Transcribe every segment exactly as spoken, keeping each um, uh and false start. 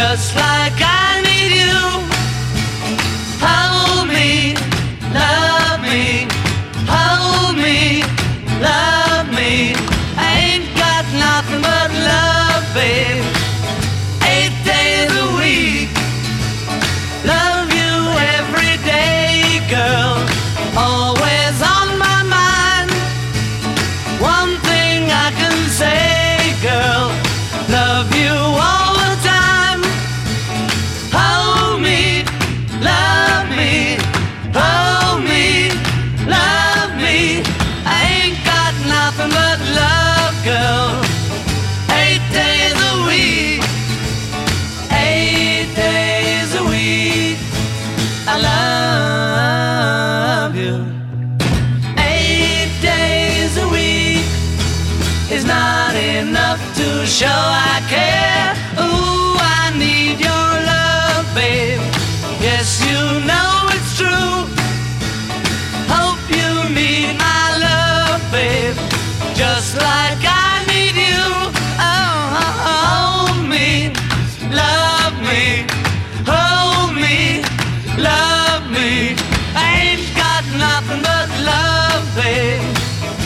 just like I need you. Hold me, love me, hold me, love me. I ain't got nothing but love, babe. Eight days a week, love you every day, girl. Always on my mind. One thing I can say, girl, love you all the time. Hold me, love me, hold me, love me. I ain't got nothing but love, girl. Eight days a week, eight days a week, I love you. Eight days a week is not enough to show I care. Ooh, I need your love, babe. Yes, you know it's true. Hope you need my love, babe, just like I need you. Oh, hold me, love me, hold me, love me. I ain't got nothing but love, babe.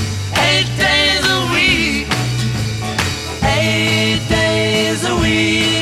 Eight days a week, eight days a week.